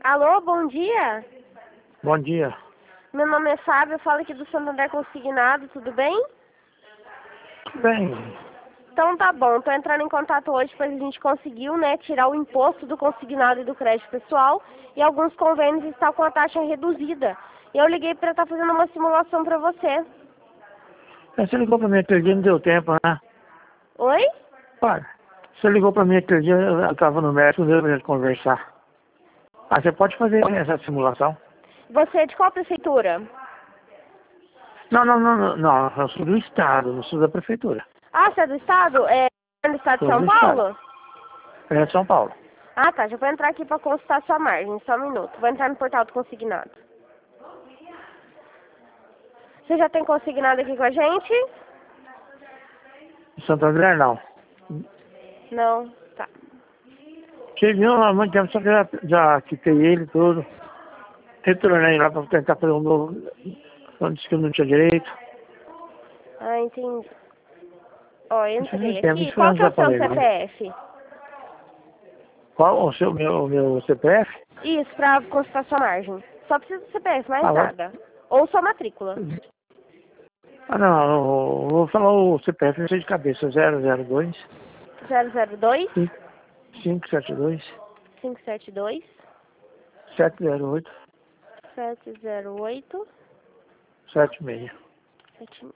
Alô, bom dia. Bom dia. Meu nome é Fábio, eu falo aqui do Santander Consignado, tudo bem? Tudo bem. Então tá bom, tô entrando em contato hoje, pois a gente conseguiu, né, tirar o imposto do consignado e do crédito pessoal e alguns convênios estão com a taxa reduzida. E eu liguei para estar fazendo uma simulação para você. Você ligou para mim aquele dia, não deu tempo, né? Oi? Olha, você ligou para mim aquele dia, eu estava no médico, não deu pra gente conversar. Ah, você pode fazer essa simulação? Você é de qual prefeitura? Não, eu sou do Estado, não sou da Prefeitura. Ah, você é do estado? É do estado de Sou São do Estado. Paulo? É de São Paulo. Ah, tá, já vou entrar aqui para consultar sua margem, só um minuto. Vou entrar no portal do consignado. Você já tem consignado aqui com a gente? Em Santo André, não. Não, tá. Cheguei lá há muito tempo, só que já quitei ele todo. Retornei lá para tentar fazer um novo, quando disse que eu não tinha direito. Ah, entendi. Ó, Isso faz entrei muito tempo, aqui. isso foi Qual antes que é da o seu pandemia. CPF? Qual o meu CPF? Isso, pra consultar sua margem. Só precisa do CPF, mais Ah, vai. nada. Ou sua matrícula. Ah, não, eu vou falar o CPF, não sei de cabeça, 002 002 572 572 708 708 76. 76.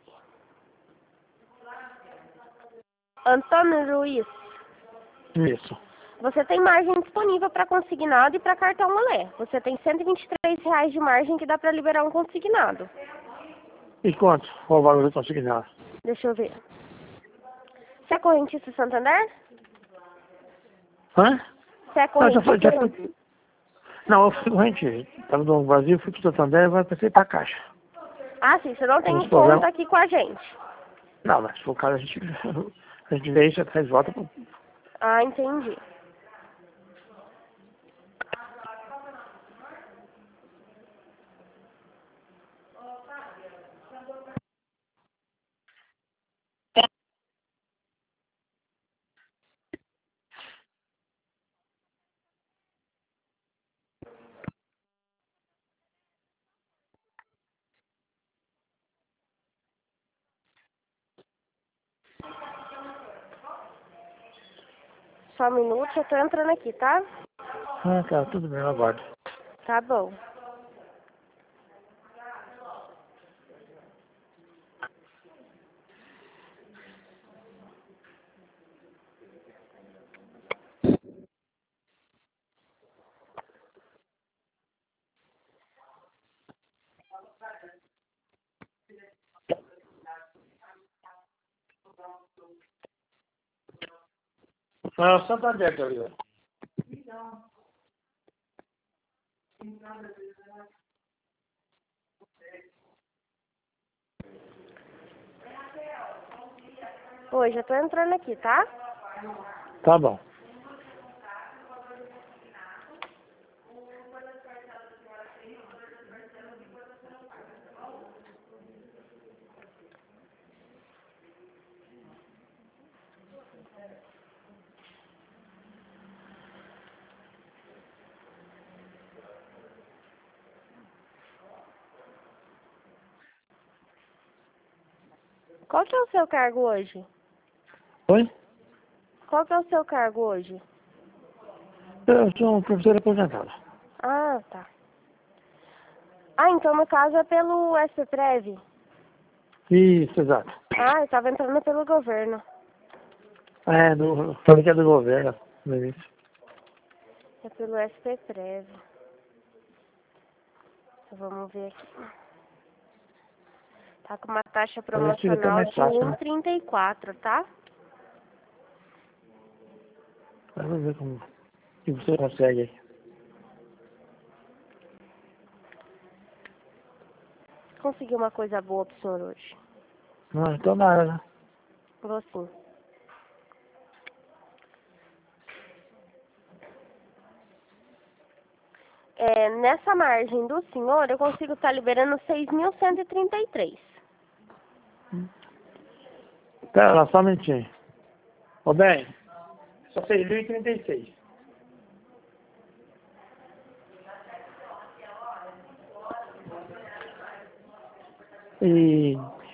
Antônio Luiz, Isso. você tem margem disponível para consignado e para cartão Olé. Você tem R$ 123 de margem que dá para liberar um consignado. E quanto? Qual o valor do consignado? Deixa eu ver. Você é correntista Santander? Hã? Você é Não, eu já fui, correntista Santander? não, eu fui corrente. Estava no Brasil, fui para o Santander, agora passei para a Caixa. Ah, sim, você não Tem uns tem problemas. conta aqui com a gente. Não, mas se for o caso, a gente vê isso atrás e volta. Ah, entendi. Só um minuto, eu tô entrando aqui, tá? Ah, tá, tudo bem, eu aguardo. Tá bom. Ah, o Santander, tá ligado? Oi, já tô entrando aqui, tá? Tá bom. Qual que é o seu cargo hoje? Oi? Qual que é o seu cargo hoje? Eu sou um professor aposentado. Ah, tá. Ah, então no caso é pelo SPPrev. Isso, exato. Ah, eu tava entrando pelo governo. É, falei que é do governo, no início. É pelo SPPrev. Vamos ver aqui. Tá com uma taxa Talvez fique até promocional mais de fácil, né? 1,34, tá? Vamos ver como que você consegue aí. Consegui uma coisa boa pro senhor hoje. Não, tomara, né? Vou sim. É, nessa margem do senhor, eu consigo estar liberando 6.133. Pera lá, só um minutinho. Ô, bem, só 6.036. E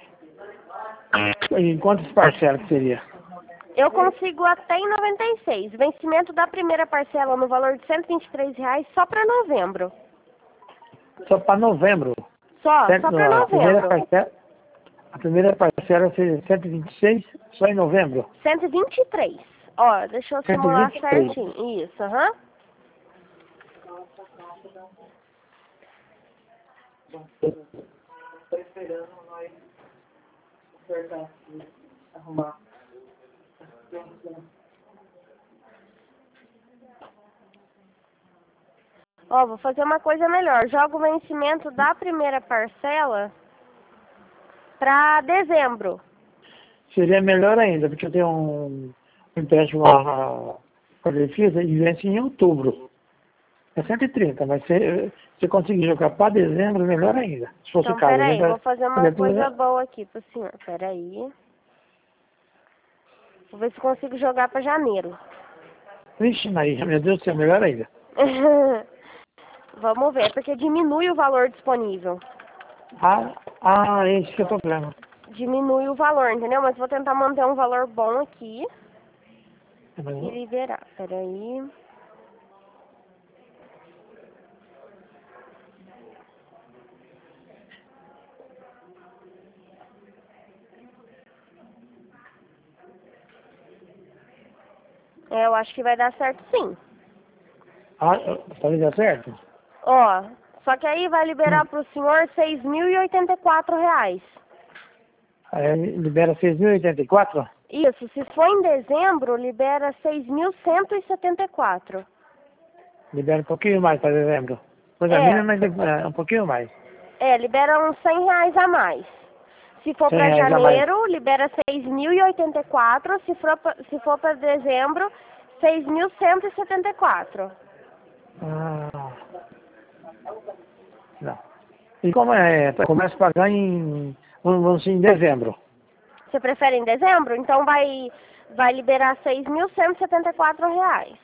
em quantas parcelas que seria? Eu consigo até em 96. Vencimento da primeira parcela no valor de R$ 123 só para novembro. Só para novembro. Só para novembro. A primeira parcela seria 126, só em novembro. 123. Ó, deixa eu simular 123. certinho. Isso, aham. Estou esperando nós acertar aqui, arrumar. Ó, vou fazer uma coisa melhor. Jogo o vencimento da primeira parcela para dezembro. Seria melhor ainda, porque eu tenho um empréstimo a defesa e vence em outubro. É 130, mas se conseguir jogar para dezembro, melhor ainda. Se fosse Então, o caso. peraí, Né? vou fazer uma coisa boa aqui pro senhor. Peraí. Vou ver se consigo jogar para janeiro. Vixe, Maria, meu Deus do céu, melhor ainda. Vamos ver, porque diminui o valor disponível. Esse que é o problema. Diminui o valor, entendeu? Mas vou tentar manter um valor bom aqui e liberar. Peraí. Eu acho que vai dar certo sim. Pode dar certo? Ó, só que aí vai liberar pro senhor R$ 6.084. Libera 6.084? Isso, se for em dezembro, libera 6.174. Libera um pouquinho mais para dezembro. Coisa mínima, mas um pouquinho mais. Libera uns R$ 100 a mais. Se for para janeiro, libera 6.084. Se for para dezembro, 6.174. Não. E como começa a pagar vamos dizer, em dezembro. Você prefere em dezembro? Então vai liberar R$ 6.174.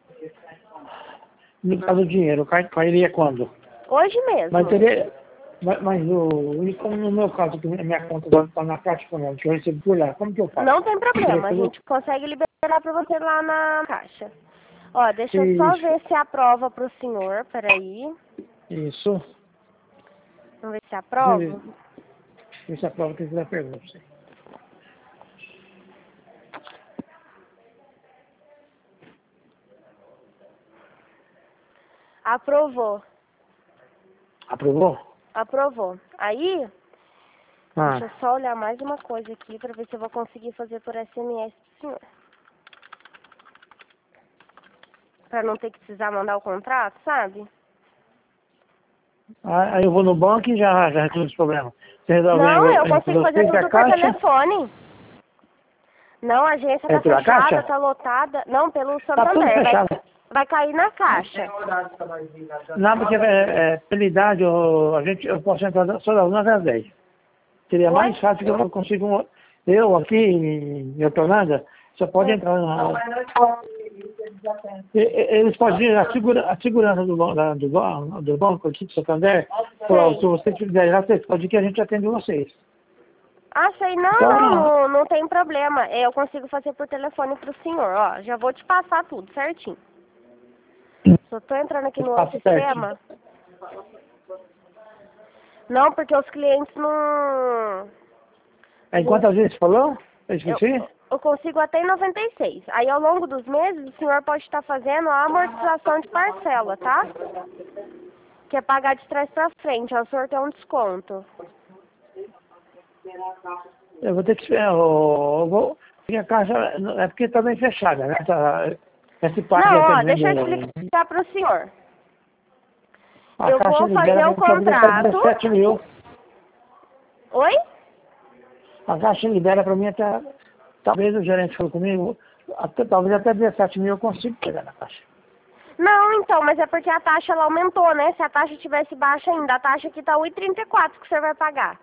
No caso do dinheiro, cairia quando? Hoje mesmo. Mas como no meu caso, que minha conta está na Caixa Econômica, que eu recebo por lá, como que eu faço? Não tem problema, a gente consegue liberar para você lá na Caixa. Ó, deixa eu só ver se aprova para o senhor, peraí. Isso. Vamos ver se aprova. Ver se aprova, tem que dar pergunta. Aprovou. Aprovou? Aprovou. Aí, deixa eu só olhar mais uma coisa aqui para ver se eu vou conseguir fazer por SMS pro senhor. Para não ter que precisar mandar o contrato, sabe? Aí eu vou no banco e já resolve esse problema. Não, eu consigo fazer tudo por telefone. Não, a agência tá fechada, tá lotada. Não, pelo Santander. Vai cair na Caixa. Não, porque pela idade eu posso entrar só das 9 às 10. Seria mais fácil que eu consigo. Eu aqui em Hortolândia, só pode entrar na. Eles podem ir, a segurança do banco aqui de Santander, se você quiser ir lá, vocês podem ir que a gente atende vocês. Sei, não tem problema. Eu consigo fazer por telefone pro senhor, ó. Já vou te passar tudo certinho. Só tô entrando aqui no outro sistema. Não, porque os clientes não... Em quantas vezes falou? Eu esqueci? Eu consigo até em 96. Aí ao longo dos meses o senhor pode estar fazendo a amortização de parcela, tá? Que é pagar de trás pra frente, o senhor tem um desconto. Eu vou ter que esperar, porque a caixa é porque está bem fechada, né? Não, deixa eu explicar para o senhor. Eu vou fazer o contrato. 17 mil. Oi? A caixa libera para mim até, talvez o gerente falou comigo, talvez até 17 mil eu consigo pegar na caixa. Não, então, mas é porque a taxa ela aumentou, né? Se a taxa tivesse baixa ainda, a taxa aqui tá 1,34 que o senhor vai pagar.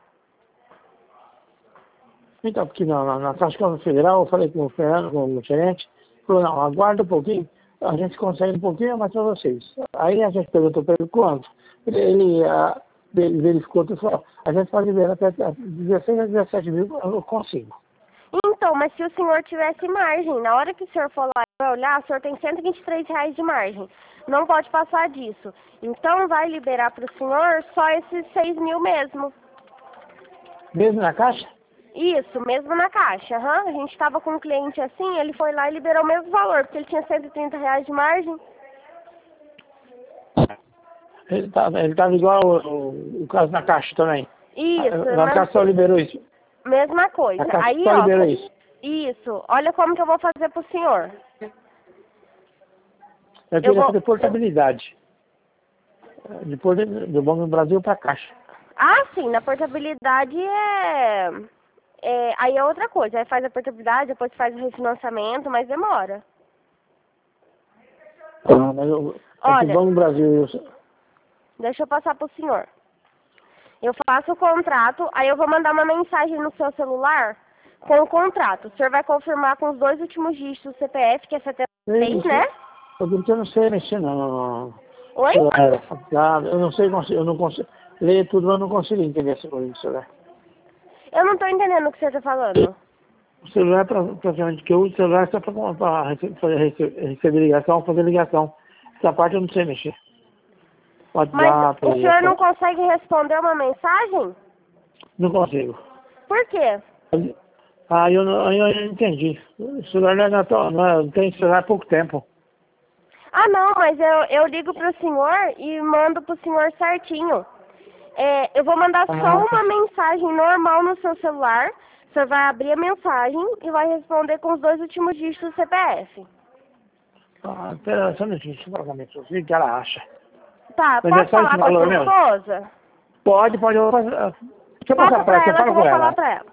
Então, porque na Caixa Federal, eu falei com o Fernando, com o gerente, falou, não, aguarda um pouquinho, a gente consegue um pouquinho mais para vocês. Aí a gente perguntou para ele quanto. Ele verificou, tu falou, a gente pode liberar até 16 a 17 mil, eu consigo. Então, mas se o senhor tivesse margem, na hora que o senhor for lá e vai olhar, o senhor tem R$ 123 de margem. Não pode passar disso. Então, vai liberar para o senhor só esses 6 mil mesmo. Mesmo na caixa? Isso, mesmo na caixa. A gente estava com um cliente assim, ele foi lá e liberou o mesmo valor, porque ele tinha R$ 130 de margem. Ele tava igual o caso na caixa também. Isso. Na caixa só liberou isso. Mesma coisa. A caixa Aí, só ó, liberou isso. isso. Olha como que eu vou fazer pro senhor. Eu queria fazer portabilidade. Depois do Banco do Brasil para a caixa. Ah, sim, na portabilidade aí é outra coisa. Aí faz a portabilidade, depois faz o refinanciamento, mas demora. Mas Olha, Banco do Brasil... Deixa eu passar pro senhor. Eu faço o contrato, aí eu vou mandar uma mensagem no seu celular com o contrato. O senhor vai confirmar com os 2 últimos dígitos do CPF, que é 76, né? Porque eu não sei mexer, não. Oi? Eu não sei, eu não consigo. Ler tudo, mas eu não consigo entender essa coisa do celular. Eu não tô entendendo o que você tá falando. O celular, praticamente, que eu uso o celular só para receber ligação, fazer ligação. Essa parte eu não sei mexer. WhatsApp, Mas o senhor não consegue responder uma mensagem? Não consigo. Por quê? Eu não entendi. O celular não tem celular há pouco tempo. Ah, não, mas eu ligo pro senhor e mando pro senhor certinho. Eu vou mandar só uma mensagem normal no seu celular. O senhor vai abrir a mensagem e vai responder com os 2 últimos dígitos do CPF. Pera só um minutinho, deixa eu falar com a minha esposa, o que ela acha. Tá, Mas pode falar com a sua esposa? Pode, deixa eu passar para ela, eu falo com ela. Falar pra ela.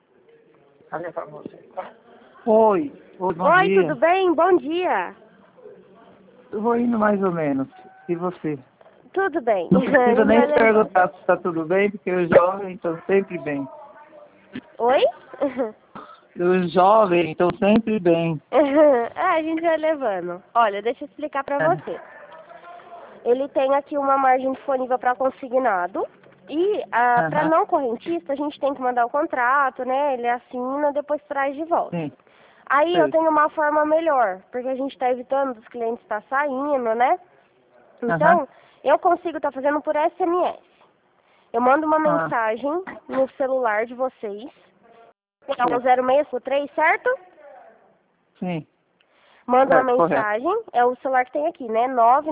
Oi, bom dia. Tudo bem? Bom dia. Eu vou indo mais ou menos. E você? Tudo bem. Não precisa nem perguntar se está tudo bem, porque os jovens estão sempre bem. Oi? Os jovens estão sempre bem. A gente vai levando. Olha, deixa eu explicar pra você. Ele tem aqui uma margem disponível para consignado. E para não correntista, a gente tem que mandar o contrato, né? Ele assina, depois traz de volta. Sim. Aí eu tenho uma forma melhor, porque a gente está evitando dos clientes estar saindo, né? Então, eu consigo estar fazendo por SMS. Eu mando uma mensagem no celular de vocês. É o 0653, certo? Sim. Manda uma mensagem, é o celular que tem aqui, né?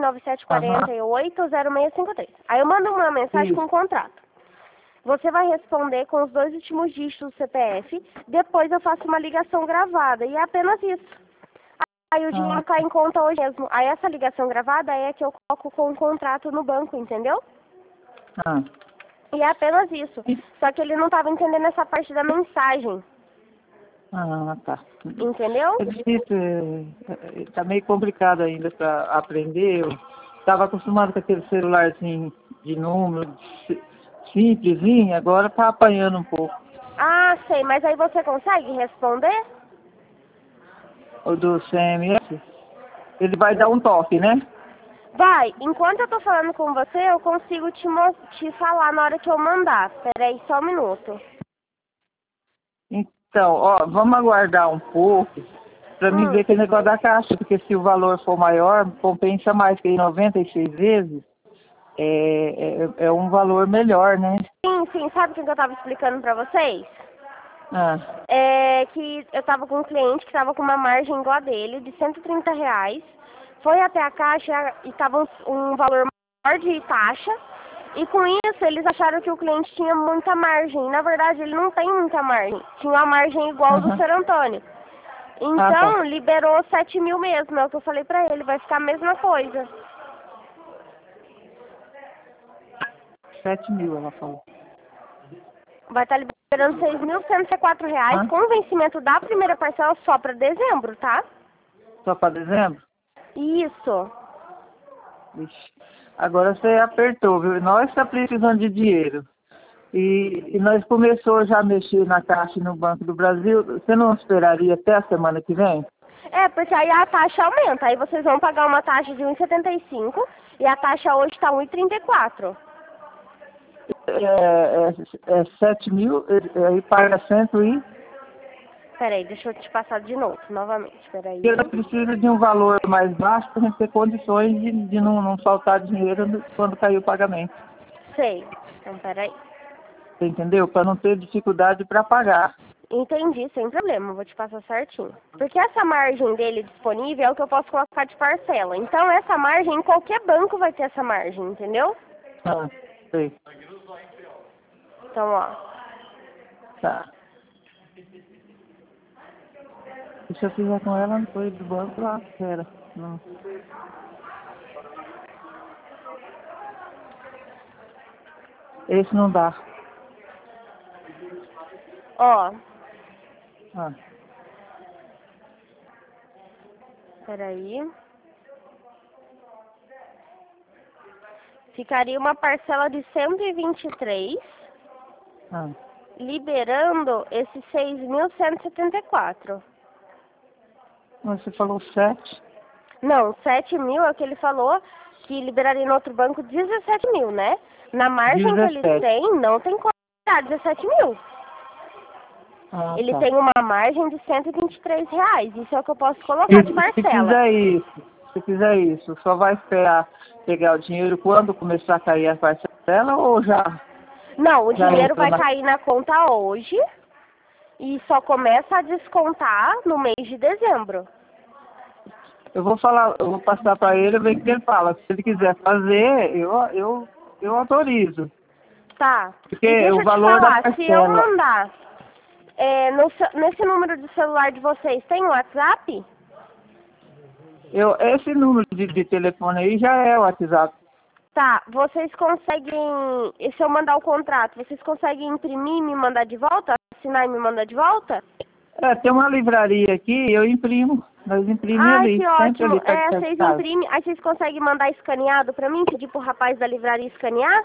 997480653. Aí eu mando uma mensagem com o contrato. Você vai responder com os 2 últimos dígitos do CPF, depois eu faço uma ligação gravada, e é apenas isso. Aí o dinheiro cai em conta hoje mesmo. Aí essa ligação gravada é a que eu coloco com o contrato no banco, entendeu? E é apenas isso. Só que ele não estava entendendo essa parte da mensagem. Tá. Entendeu? É difícil, tá meio complicado ainda para aprender. Eu estava acostumado com aquele celular assim, de número, simplesinho, agora tá apanhando um pouco. Ah, sei, mas aí você consegue responder? O do CMS? Ele vai dar um toque, né? Vai, enquanto eu tô falando com você, eu consigo te falar na hora que eu mandar. Peraí, só um minuto. Então, vamos aguardar um pouco para mim ver aquele negócio da caixa, porque se o valor for maior, compensa mais, porque 96 vezes é um valor melhor, né? Sim, sabe o que eu tava explicando pra vocês? Que eu tava com um cliente que tava com uma margem igual a dele, de R$ 130, foi até a caixa e tava um valor maior de taxa, e com isso eles acharam que o cliente tinha muita margem. Na verdade, ele não tem muita margem, tinha uma margem igual do Ser Antônio. Então, liberou 7 mil mesmo, é o que eu falei pra ele, vai ficar a mesma coisa. 7 mil, ela falou. Vai estar liberando R$ 6.104 com o vencimento da primeira parcela só para dezembro, tá? Só para dezembro? Isso. Ixi. Agora você apertou, viu? Nós estamos precisando de dinheiro. E nós começamos já a mexer na Caixa e no Banco do Brasil. Você não esperaria até a semana que vem? Porque aí a taxa aumenta. Aí vocês vão pagar uma taxa de 1,75 e a taxa hoje está 1,34. é 7 mil, aí paga 100 e... Peraí, deixa eu te passar de novo, novamente, peraí. Ela precisa de um valor mais baixo para a gente ter condições de não faltar dinheiro quando cair o pagamento. Sei, então peraí. Você entendeu? Para não ter dificuldade para pagar. Entendi, sem problema, vou te passar certinho. Porque essa margem dele disponível é o que eu posso colocar de parcela. Então essa margem, em qualquer banco vai ter essa margem, entendeu? Ah, sei. Então, ó. Tá. Se eu fizer com ela, não foi do banco lá, pera. Não. Esse não dá. Ó, Ah, peraí. Ficaria uma parcela de 123, ah. liberando esses 6.174. Mas você falou 7. Não, 7 mil é o que ele falou, que liberaria no outro banco 17 mil, né? Na margem que ele 17. tem, não tem como dar 17 mil. Ah, Ele tá. tem uma margem de R$ 123. Isso é o que eu posso colocar de Se parcela. fizer isso, só vai esperar pegar o dinheiro quando começar a cair a parcela ou já? Não, o Já dinheiro entrou vai cair na conta hoje e só começa a descontar no mês de dezembro. Eu vou passar para ele, ver o que ele fala. Se ele quiser fazer, eu autorizo. Tá. Porque E deixa o eu te valor da falar, se eu parcela. mandar nesse número de celular de vocês, tem WhatsApp? Esse número de telefone aí já é o WhatsApp. Tá, vocês conseguem, e se eu mandar o contrato, vocês conseguem imprimir e me mandar de volta? Assinar e me mandar de volta? Tem uma livraria aqui, eu imprimo. Nós imprimimos Ai, ali, que sempre ótimo. ali perto da Vocês casa. imprimem, aí vocês conseguem mandar escaneado pra mim, pedir pro rapaz da livraria escanear?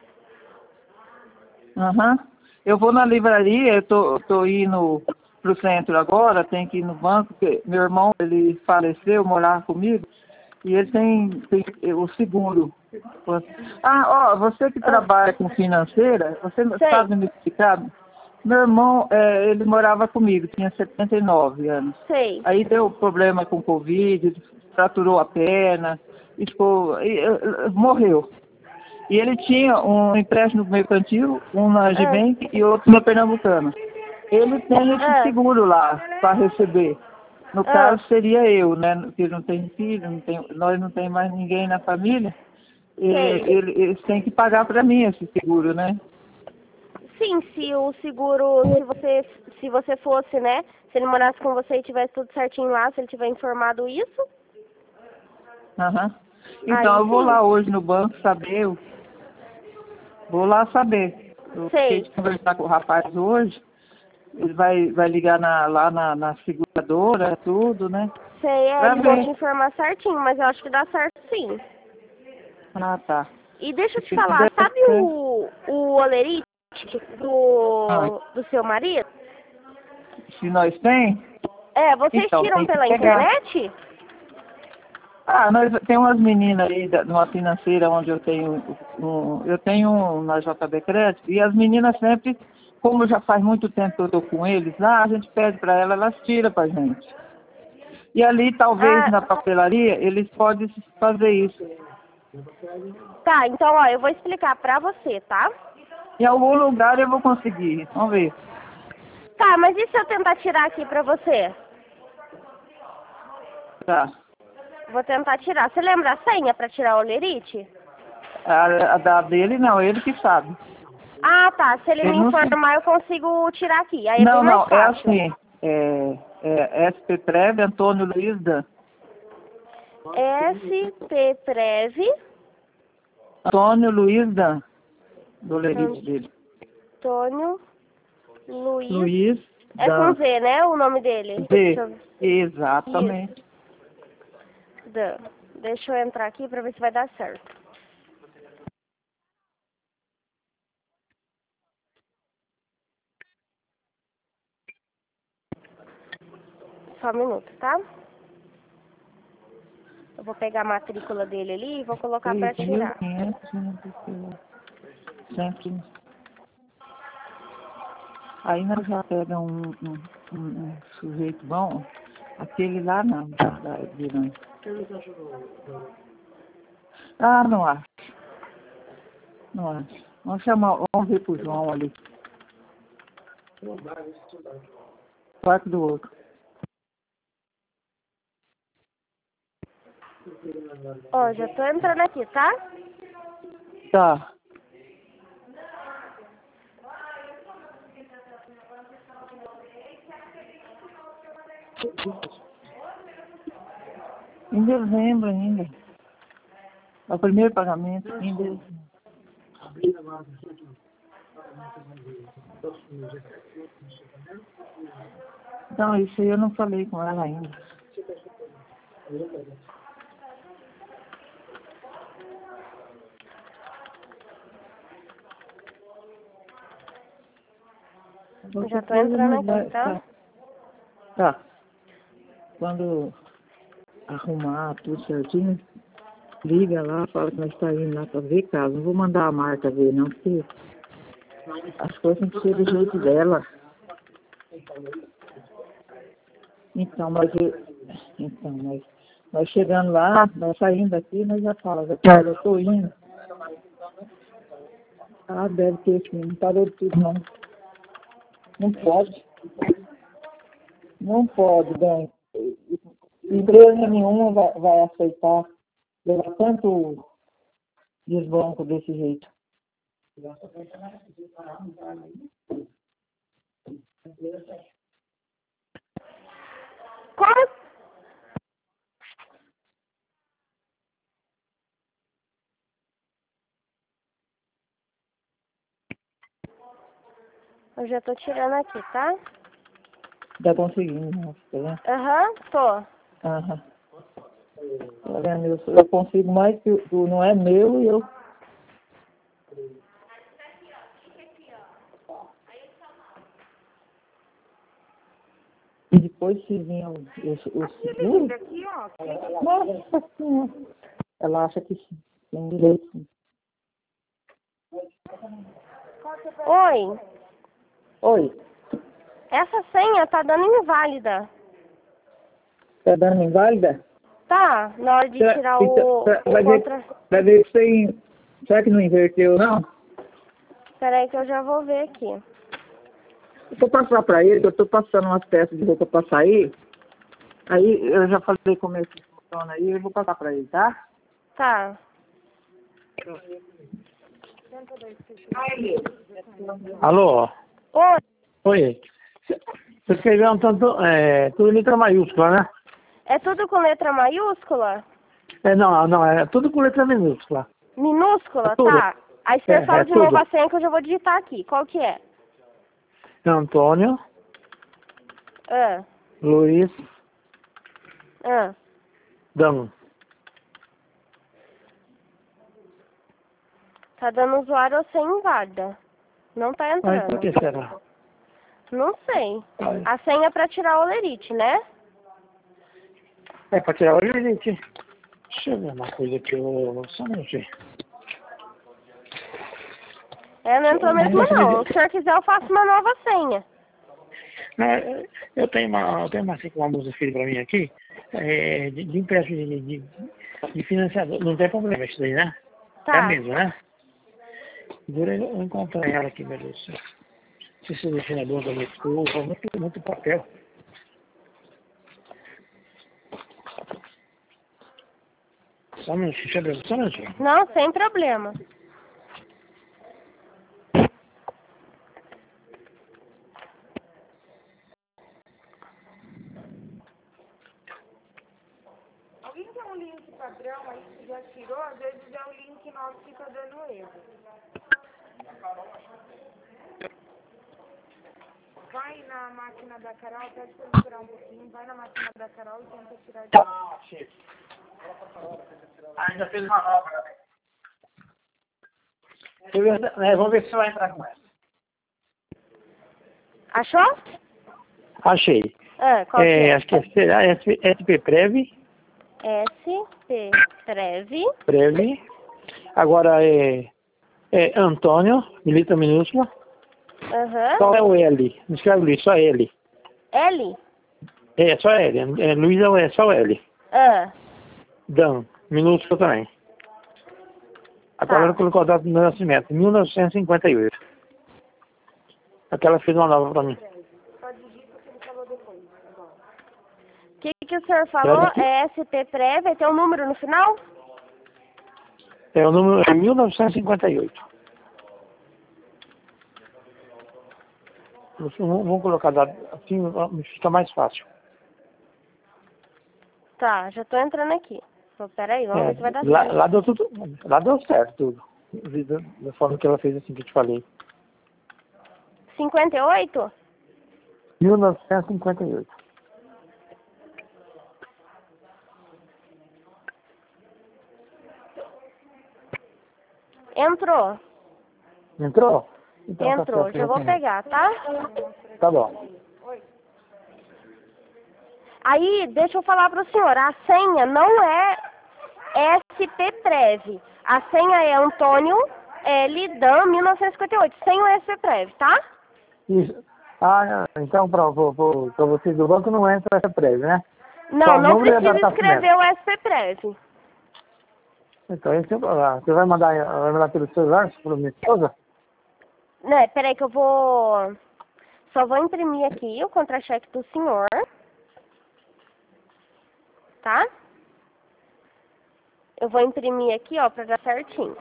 Aham. Eu vou na livraria, eu tô indo pro centro agora, tenho que ir no banco, porque meu irmão, ele faleceu, morava comigo, e ele tem o seguro. Ah, ó, você que trabalha com financeira, você não Sei, sabe me explicar? Meu irmão, ele morava comigo, tinha 79 anos. sei. Aí deu problema com Covid, fraturou a perna, morreu. E ele tinha um empréstimo mercantil, um na Ah, Agibank e outro na Pernambucana. Ele tem esse ah, seguro lá para receber. No ah, caso seria eu, né? Que não tem filho, nós não tem mais ninguém na família. sei. Eles têm que pagar para mim esse seguro, né? Sim, se o seguro, se você fosse, né? Se ele morasse com você e tivesse tudo certinho lá, se ele tiver informado isso, Aham. Então aí eu vou sim. lá hoje no banco saber. Vou lá saber. Eu fiquei Sei, de conversar com o rapaz hoje. Ele vai ligar lá na seguradora, tudo, né? sei, Pra eles vão ver. te informar certinho, mas eu acho que dá certo sim. Ah, tá. E deixa eu te Se falar, quiser, sabe o olerite ah, do seu marido? se nós tem, Vocês então tiram tem que pela pegar. internet? Ah, nós tem umas meninas aí numa financeira onde eu tenho na JB Crédito, e as meninas sempre, como já faz muito tempo que eu tô com eles lá, a gente pede para elas tiram pra gente. E ali, talvez, Ah, na papelaria, eles podem fazer isso. tá, então ó, eu vou explicar pra você, tá? Em algum lugar eu vou conseguir. Vamos ver. Tá, mas e se eu tentar tirar aqui pra você? Tá. Vou tentar tirar. Você lembra a senha pra tirar o olerite? A da dele não, ele que sabe. Ah, tá. Se ele me Ele não se... informar, eu consigo tirar aqui. Aí é bem Não, mais não, é fácil. assim. É SP Prev, Antônio Luiz Dan. SP Prev, Antônio Luiz Dan. Do lerite dele. Antônio Luiz. Luiz É com Dan. Z, né? O nome dele. Deixa Z. eu ver. Exatamente. Isso. Dan. Deixa eu entrar aqui pra ver se vai dar certo. Só um minuto, tá? Eu vou pegar a matrícula dele ali e vou colocar pra tirar. 3.500. sempre. Aí nós já pegamos um sujeito bom, aquele lá não, não. Ah, não acho. Não acho. Vamos ver pro João ali. Quarto do outro. Ó, já tô entrando aqui, tá? Tá. Em dezembro ainda. É o primeiro pagamento em dezembro. Então, isso aí eu não falei com ela ainda. Eu já tô entrando aqui, tá? Tá. Quando arrumar tudo certinho, liga lá, fala que nós está indo lá para ver casa. Não vou mandar a Marta ver, não, porque as coisas têm que ser do jeito dela. Então, mas nós chegando lá, nós saindo daqui, nós já falamos, cara, eu estou indo. Ah, deve ter sim, não parou de tudo, não. Não pode. Não pode, bem. Empresa nenhuma vai aceitar levar tanto desbanco desse jeito. Como? Eu já tô tirando aqui, tá? Tá conseguindo, né? Aham, tô. Aham. Tá vendo? Eu consigo mais que o não é meu e eu. E depois se vinha o seguro. Aqui, ó. Nossa Senhora. Ela acha que tem direito. Oi, Oi, essa senha tá dando inválida. tá dando inválida? Tá, na hora de tirar o contra... Vai ver que você. Será que não inverteu, não? Pera aí que eu já vou ver aqui. Eu vou passar pra ele, que eu tô passando umas peças de roupa pra sair. Aí eu já falei como é que funciona aí, eu vou passar pra ele, tá? Tá. Alô? Oi, Oi. Você escreveu um tanto, tudo em letra maiúscula, né? é tudo com letra maiúscula? Não, é tudo com letra minúscula. Minúscula? É tudo. Tá. Aí você fala de tudo. novo a senha que eu já vou digitar aqui. Qual que é? Antônio, Ah, Luiz, ah. Dan. Tá dando usuário ou senha inválida. Não tá Mas por entrando. que será? Não sei. A senha é pra tirar o olerite, né? É pra tirar o gente. Deixa eu ver uma coisa que eu só não sei. É, não entrou mesmo não. Se o senhor quiser, eu faço uma nova senha. Não, eu tenho uma moça filha pra mim aqui, de empréstimo de financiador. Não tem problema isso daí, né? É Tá. a mesma, né? Dura eu encontrar ela aqui, meu Deus do céu. Se você deixa na bolsa da minha escola, muito papel. Só um minutinho, deixa eu ver, só um minutinho. Não, sem problema. Alguém tem um link padrão aí que já tirou? Às vezes é o link nosso que tá dando erro. Vai na máquina da Carol, pede pra esperar um pouquinho, vai na máquina da Carol e tenta tirar de novo. Ainda fez uma nova, né? Vamos ver se vai entrar com essa. Achou? Achei. Ah, qual que é? Acho que é SP Prev. SP Prev. Prev. Agora é É Antônio, letra minúscula. Aham. Só é o L. Não escreve Luiz, só L. L? É, só L. É, Luiz é só L. Ah. Dan, minúsculo também. Agora ela colocou a data do meu nascimento, 1958. Aquela fez uma nova pra mim. O que o senhor falou? Daqui. É SP Prévia, tem um número no final? É, o número é 1958. Vamos colocar a data assim, fica mais fácil. Tá, já tô entrando aqui. Peraí, vamos ver se vai dar lá, certo. lá deu tudo, lá deu certo tudo. Da forma que ela fez assim que eu te falei. 58? 1958. Entrou. Entrou? Então, Entrou, tá certo, já vou pegar, tá? Tá bom. Aí, deixa eu falar pro senhor, a senha não é SP Prev. A senha é Antônio L. Dan 1958, sem o SP Prev, tá? Isso. Ah, então para vocês do banco não entra essa prévia, né? Não, Só o não número e a precisa data de escrever o SP Prev. Então, esse é o problema. Você vai mandar pelo celular para minha esposa? Né, peraí que eu vou... Só vou imprimir aqui o contra-cheque do senhor. Tá? Eu vou imprimir aqui, ó, pra dar certinho.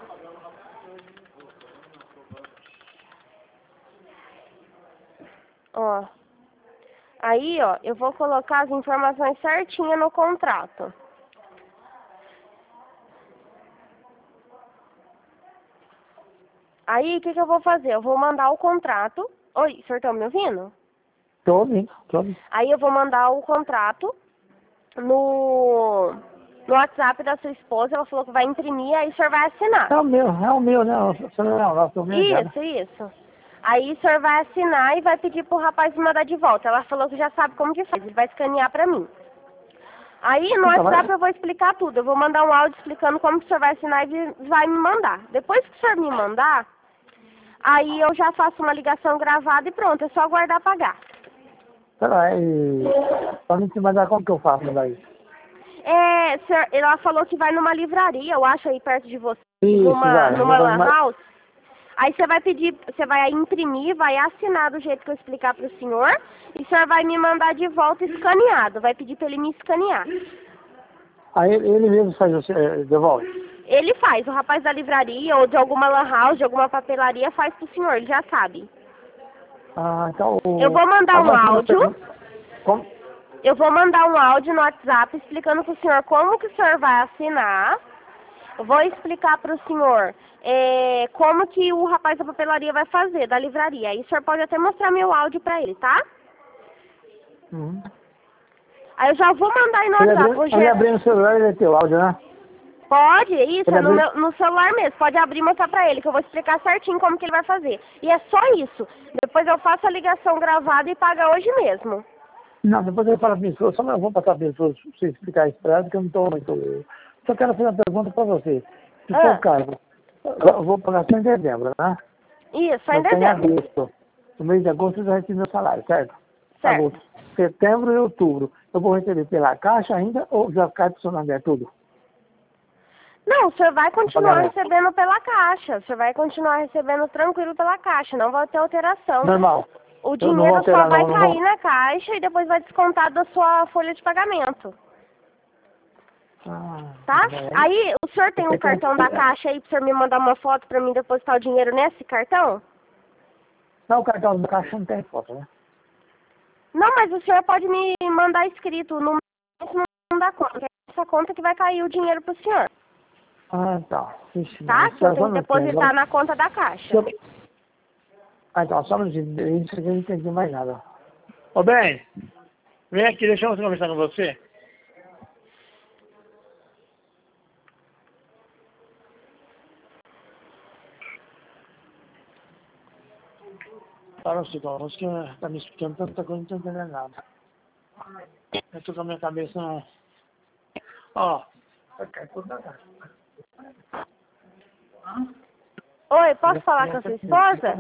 Ó. Aí, ó, eu vou colocar as informações certinhas no contrato. Aí, o que eu vou fazer? Eu vou mandar o contrato. Oi, o senhor tá me ouvindo? Tô ouvindo, tô ouvindo. Aí eu vou mandar o contrato no WhatsApp da sua esposa. Ela falou que vai imprimir, aí o senhor vai assinar. É o meu, né? O celular nosso, o meu já, né? Isso. Aí o senhor vai assinar e vai pedir pro rapaz me mandar de volta. Ela falou que já sabe como que faz, ele vai escanear pra mim. Aí no Então, WhatsApp eu vou explicar tudo. Eu vou mandar um áudio explicando como que o senhor vai assinar e vai me mandar. Depois que o senhor me mandar, aí eu já faço uma ligação gravada e pronto, é só aguardar pagar. Tá, e pra mim te mandar como que eu faço daí? É, senhor, ela falou que vai numa livraria, eu acho, aí perto de você, Isso, numa lan vai. house. Aí você vai pedir, você vai imprimir, vai assinar do jeito que eu explicar pro senhor, e o senhor vai me mandar de volta escaneado, vai pedir pra ele me escanear. Aí ele mesmo faz devolve. Ele faz, o rapaz da livraria ou de alguma lan house, de alguma papelaria, faz pro senhor, ele já sabe. Ah, então... Eu vou mandar um áudio. Como? Eu vou mandar um áudio no WhatsApp explicando pro senhor como que o senhor vai assinar. Eu vou explicar pro senhor como que o rapaz da papelaria vai fazer, da livraria. Aí o senhor pode até mostrar meu áudio pra ele, tá? Uhum. Aí eu já vou mandar aí no WhatsApp. Ele abrir no celular e vai ter o áudio, né? Pode, isso, Ele no celular mesmo. Pode abrir e mostrar pra ele, que eu vou explicar certinho como que ele vai fazer. E é só isso. Depois eu faço a ligação gravada e paga hoje mesmo. Não, depois eu falo pra minha esposa, só não vou passar pra pessoa pra você explicar isso pra ela, porque eu não tô muito... Só quero fazer uma pergunta pra você. Se for o caso, eu vou pagar só em dezembro, né? Isso, só em Mas tem dezembro. agosto. No mês de agosto eu já recebi meu salário, certo? Certo. Agosto. Setembro e outubro. Eu vou receber pela Caixa ainda ou já cai pro Santander tudo? Não, o senhor vai continuar recebendo pela Caixa. O senhor vai continuar recebendo tranquilo pela Caixa. Não vai ter alteração. Normal. O dinheiro só vai cair na Caixa e depois vai descontar da sua folha de pagamento. Tá? Aí, o senhor tem um cartão da Caixa aí pra o senhor me mandar uma foto pra mim depositar o dinheiro nesse cartão? Não, o cartão da Caixa não tem foto, né? Não, mas o senhor pode me mandar escrito no mesmo da conta. É essa conta que vai cair o dinheiro pro senhor. Ah, tá. Ixi, Tá? Que eu tenho que depositar na conta da Caixa. Ah, então, só um minutinho. Isso aqui eu não entendi mais nada. Ô, bem, vem aqui, deixa eu conversar com você. Para o segundo, você que tá me explicando tanta coisa, não tô entendendo nada. Eu tô com a minha cabeça... Ó. Oi. Oi, posso falar com a sua esposa?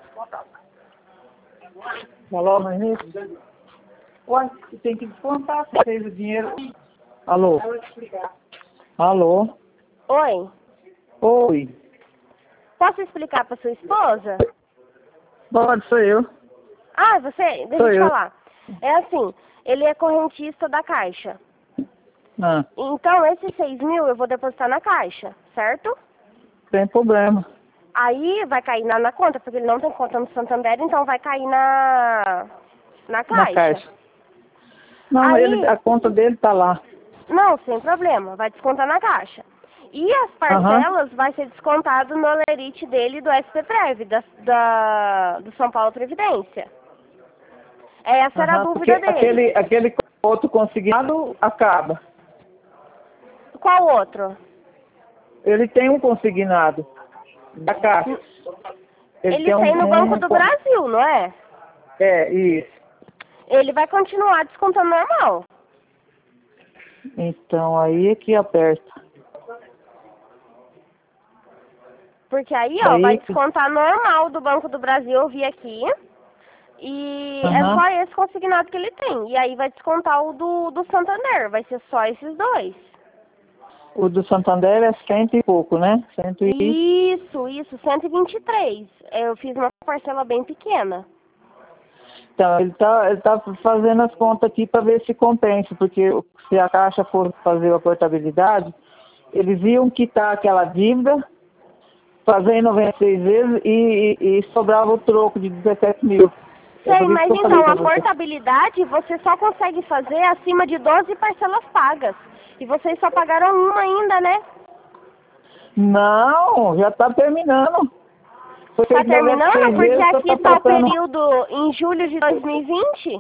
Alô, mas uai, tem que descontar, você fez o dinheiro. Alô? Alô? Oi, Oi. posso explicar para sua esposa? Pode, sou eu. Ah, você? Deixa Sou eu te eu. falar. É assim, ele é correntista da Caixa. Ah, Então, esses 6.000 eu vou depositar na Caixa, certo? sem problema. Aí vai cair na conta, porque ele não tem conta no Santander, então vai cair na Na Caixa. caixa. Não, Aí- a conta dele tá lá. Não, sem problema, vai descontar na Caixa. E as parcelas vai ser descontado no Lerite dele do SPPrev, do São Paulo Previdência. Essa era a Aham, porque dúvida dele. aquele outro consignado acaba. Qual outro? Ele tem um consignado da caixa. Ele tem no Banco do Brasil, não é? É, isso. Ele vai continuar descontando normal. Então aí é que aperta. Porque aí, ó, Aí- vai descontar normal do Banco do Brasil, eu vi aqui. E é Aham. só esse consignado que ele tem. E aí vai descontar o do Santander, vai ser só esses dois. O do Santander é 100 e pouco, né? 100 e... Isso, 123. Eu fiz uma parcela bem pequena. Então, ele tá fazendo as contas aqui para ver se compensa, porque se a Caixa for fazer a portabilidade, eles iam quitar aquela dívida, fazer em 96 vezes e sobrava o troco de 17 mil. É Sei, por isso mas que eu falei então pra a você. portabilidade você só consegue fazer acima de 12 parcelas pagas. E vocês só pagaram uma ainda, né? Não, já tá terminando. Foi Tá feito 96 terminando? Porque vezes, só aqui tá tá o faltando... período em julho de 2020.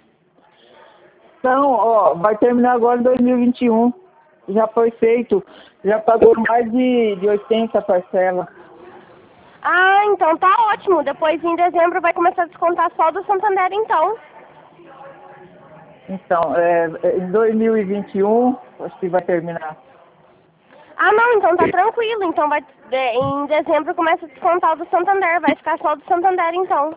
Não, ó, vai terminar agora em 2021. Já foi feito, já pagou mais de 80 parcelas. Ah, então tá ótimo. Depois em dezembro vai começar a descontar só do Santander, então. Então, em 2021, acho que vai terminar. Ah, não, então tá tranquilo. Então em dezembro começa a descontar o do Santander. Vai ficar só do Santander, então.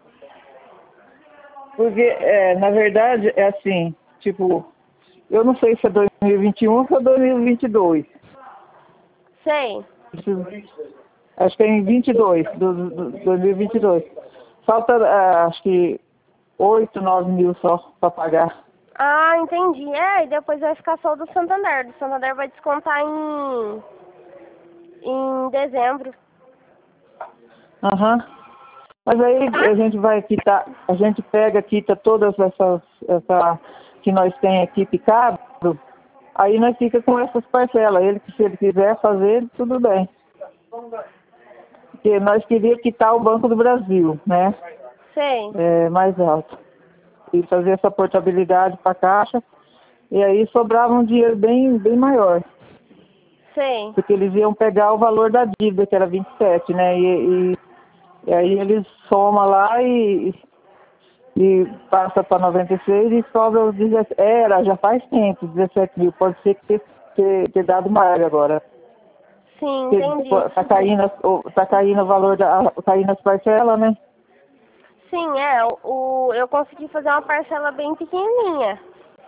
Porque, na verdade, é assim, tipo, eu não sei se é 2021 ou se é 2022. Sei. Acho que é em 22, 2022. Falta, acho que 8, 9 mil só para pagar. Ah, entendi. E depois vai ficar só o do Santander. Do Santander vai descontar em dezembro. Aham. Mas aí a gente vai quitar, a gente pega, quita todas essa que nós tem aqui picado, aí nós fica com essas parcelas. Ele, se ele quiser fazer, tudo bem. Porque nós queríamos quitar o Banco do Brasil, né? Sei. Mais alto. E fazer essa portabilidade para a Caixa. E aí sobrava um dinheiro bem maior. Sei. Porque eles iam pegar o valor da dívida, que era 27, né? E aí eles somam lá e passa para 96 e sobra os 17. Já faz tempo, 17 mil. Pode ser que ter dado mais agora. Sim, Porque entendi. tá caindo o valor, caindo as parcelas, né? Sim, eu consegui fazer uma parcela bem pequenininha.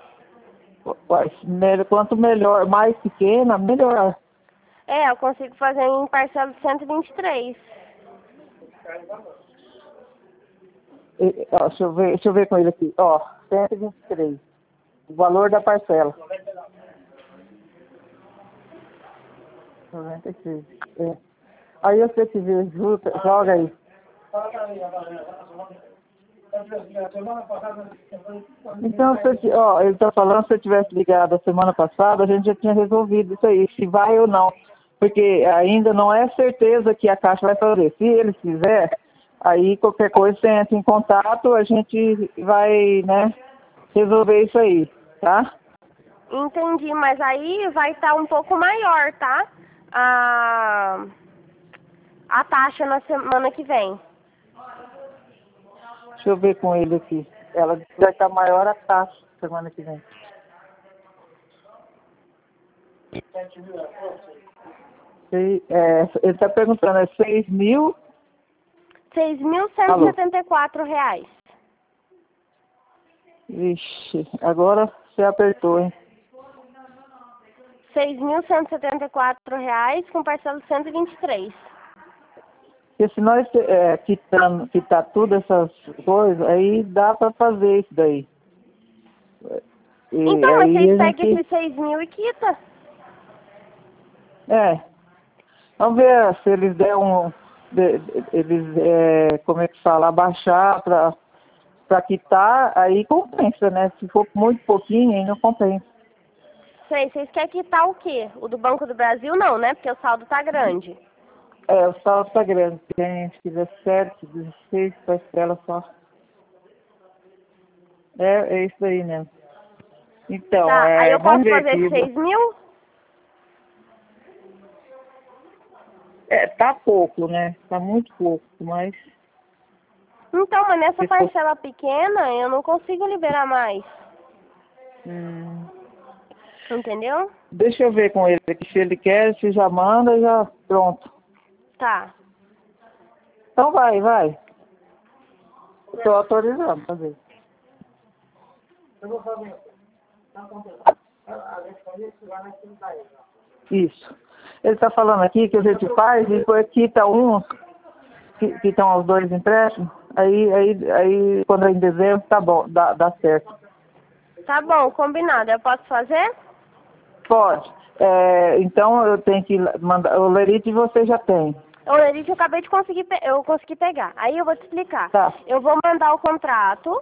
Quanto melhor, mais pequena, melhor. Eu consigo fazer em parcela de 123. Deixa eu ver com ele aqui. Ó, 123. O valor da parcela. 96. Aí você que vê, joga aí. Então, ele está falando, se eu tivesse ligado a semana passada, a gente já tinha resolvido isso aí, se vai ou não. Porque ainda não é certeza que a Caixa vai fazer. Se ele fizer, aí qualquer coisa você entra em contato, a gente vai, né, resolver isso aí, tá? Entendi, mas aí vai estar um pouco maior, tá? A taxa na semana que vem. Deixa eu ver com ele aqui. Ela disse que vai estar maior a taxa semana que vem. Ele está perguntando, é 6.000? R$ 6.174. Ixi, agora você apertou, hein? R$ 6.174 com parcela de 123. Porque se nós quitar tudo essas coisas, aí dá para fazer isso daí. Então, mas aí vocês a pegam gente... esses 6.000 e quita. Vamos ver se eles der como é que fala, abaixar para quitar, aí compensa, né? Se for muito pouquinho, aí não compensa. Vocês querem quitar o quê? O do Banco do Brasil não, né? Porque o saldo tá grande. O saldo tá grande. Tem, se 17, 16 parcelas só. É isso aí mesmo. Então, Tá, aí eu posso vamos ver fazer aqui. 6.000? Tá pouco, né? Tá muito pouco, mas... Então, mas nessa Se for- parcela pequena, eu não consigo liberar mais. Entendeu? Deixa eu ver com ele, que se ele quer, se já manda, já pronto. Tá. Então vai. Estou autorizando, fazer. Isso. Ele está falando aqui que a gente faz e depois quita uns, que estão os dois empréstimos, aí quando é em dezembro, tá bom, dá certo. Tá bom, combinado. Eu posso fazer? Pode. Então eu tenho que mandar, o lerite você já tem. Ô, Lerite, eu acabei de conseguir pegar. Aí eu vou te explicar. Tá. Eu vou mandar o contrato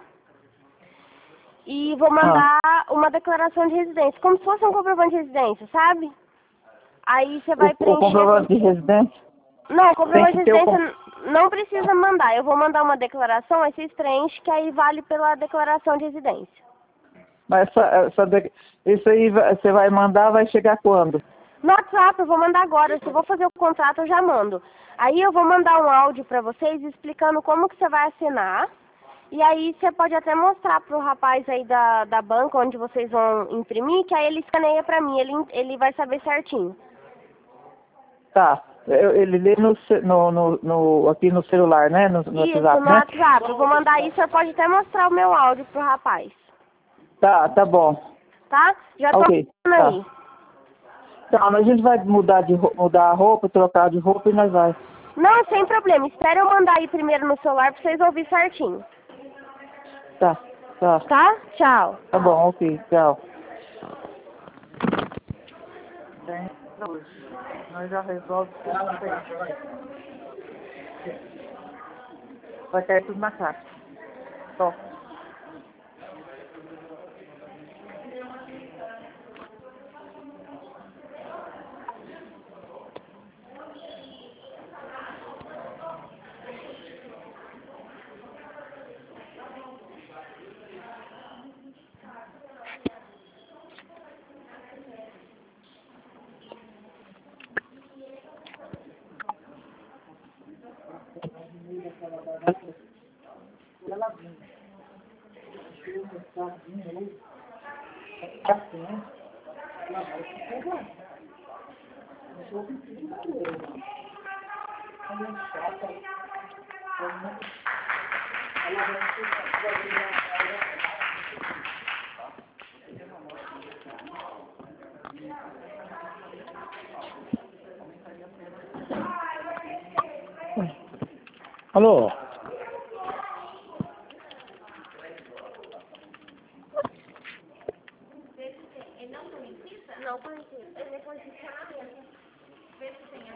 e vou mandar uma declaração de residência, como se fosse um comprovante de residência, sabe? Aí você vai O preencher... comprovante de residência? Não, o comprovante de Tem que ter o residência não precisa mandar. Eu vou mandar uma declaração, aí vocês preenchem, que aí vale pela declaração de residência. Mas isso aí você vai mandar, vai chegar quando? No WhatsApp, eu vou mandar agora. Se eu vou fazer o contrato, eu já mando. Aí eu vou mandar um áudio pra vocês explicando como que você vai assinar. E aí você pode até mostrar pro rapaz aí da banca onde vocês vão imprimir, que aí ele escaneia pra mim, ele vai saber certinho. Tá. Ele lê aqui no celular, né? No Isso, WhatsApp, no né? WhatsApp. Eu vou mandar isso, você pode até mostrar o meu áudio pro rapaz. Tá bom. Tá? Já tô Ok, mandando tá. aí. Então, a gente vai mudar a roupa, trocar de roupa e nós vai. Não, sem problema. Espera eu mandar aí primeiro no celular pra vocês ouvirem certinho. Tá. Tá? Tchau. Tá bom, ok, tchau. Nós já resolve tudo. Vai cair tudo na caixa. Só. Alô? Não precisa. Ele é posicionamento. Vê se tem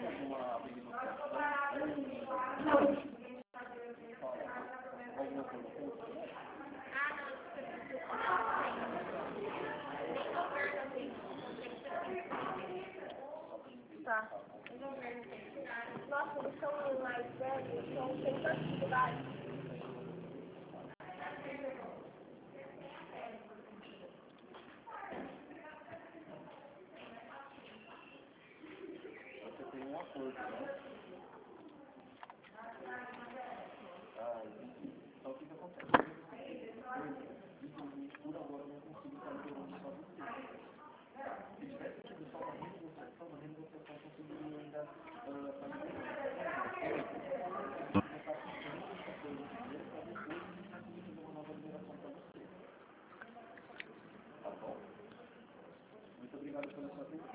Tá. Nossa, eles são mais velhos, são sem tanta dificuldade.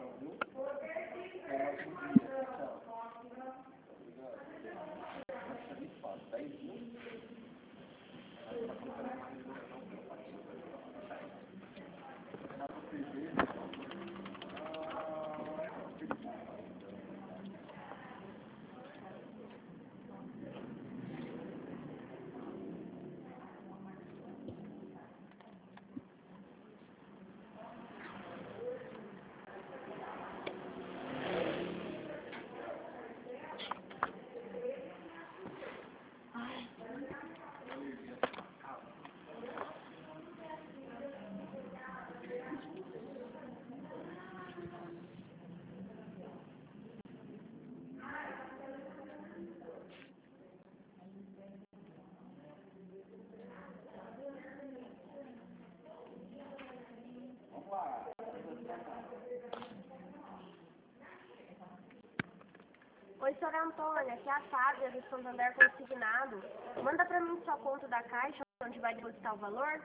Oi, senhora Antônia, aqui é a Fábia do Santander Consignado. Manda pra mim sua conta da Caixa, onde vai depositar o valor.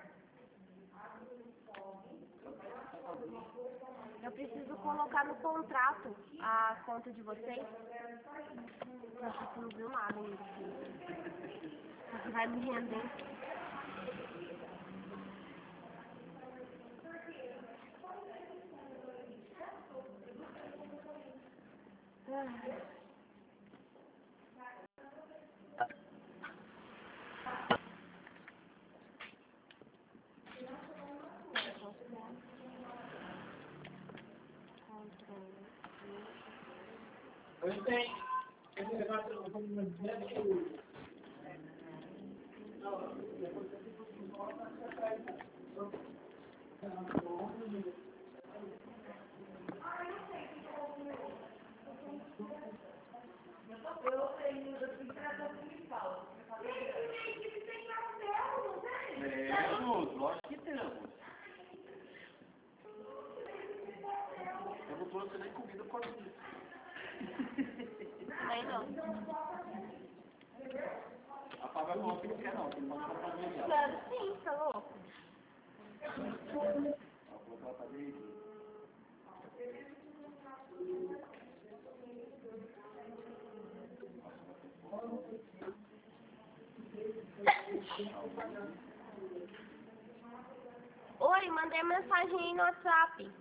Eu preciso colocar no contrato a conta de vocês. Nossa, você não viu nada ainda, filho. Você vai me render. Hoje tem esse negócio. Temos, lógico que temos. Eu não trouxe nem comida por isso. Também não. A Fábia falou que não quer não, que não pode comprar dinheiro. Quero sim, tá louco? Ela falou que ela tá bem. Oi, mandei mensagem aí no WhatsApp.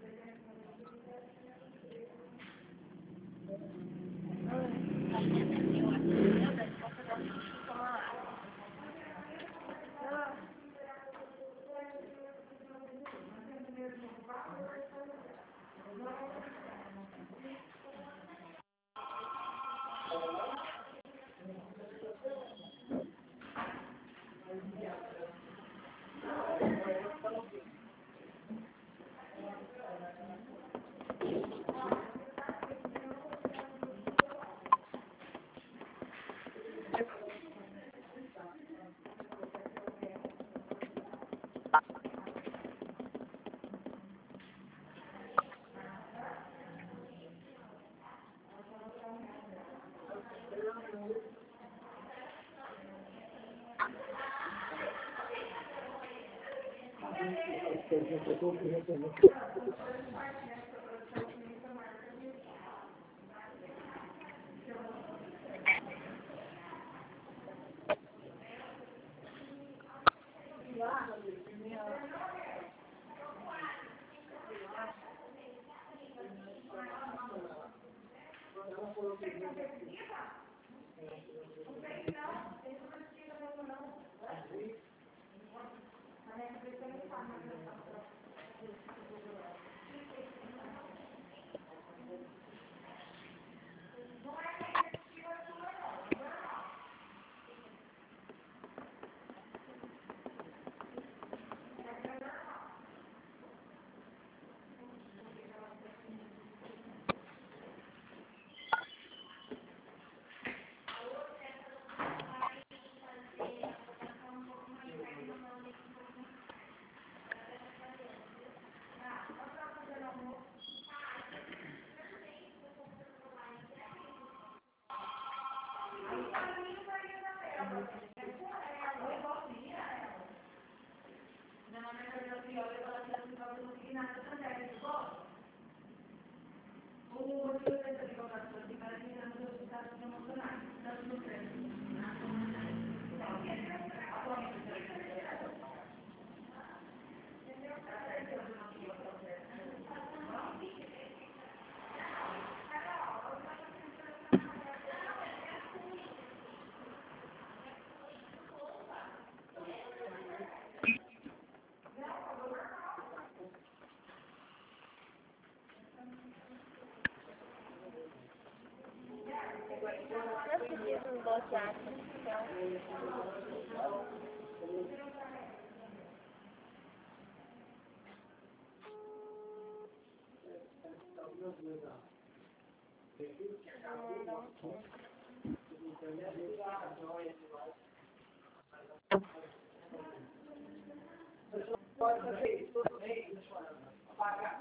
Eu preciso bloquear. Pode fazer isso, tudo bem, deixa eu falar.